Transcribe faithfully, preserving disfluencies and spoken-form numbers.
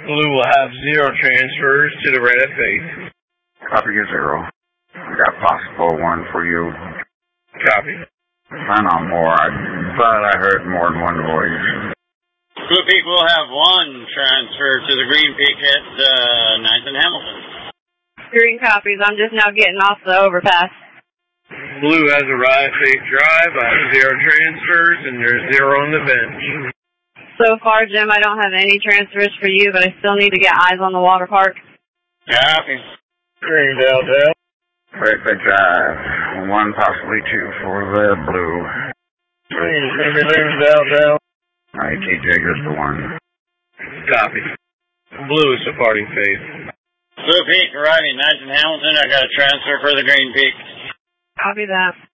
Blue will have zero transfers to the red at face. Copy your zero. I got possible one for you. Copy. I know more, I, but I heard more than one voice. Blue Peak will have one transfer to the Green Peak at uh, ninth and Hamilton. Green copies. I'm just now getting off the overpass. Blue has arrived safe drive. I have zero transfers, and there's zero on the bench. So far, Jim, I don't have any transfers for you, but I still need to get eyes on the water park. Copy. Green Delta. Red Big Drive. One, possibly two for the blue. Green, Green Delta. All right, T J goes to one. Copy. Blue is departing face. Blue Peak arriving ninth and Hamilton. I got a transfer for the Green Peak. Copy that.